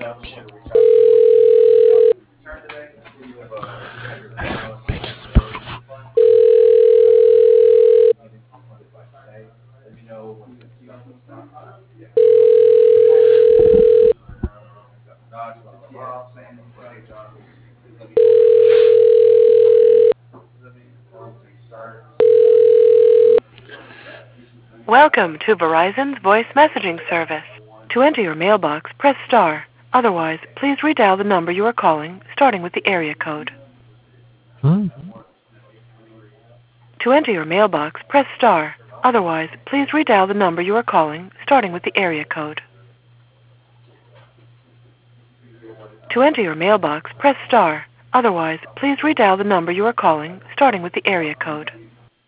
Welcome to Verizon's voice messaging service. To enter your mailbox, press star. Otherwise, please redial the number you are calling, starting with the area code. Hmm? To enter your mailbox, press star. Otherwise, please redial the number you are calling, starting with the area code. To enter your mailbox, press star. Otherwise, please redial the number you are calling, starting with the area code.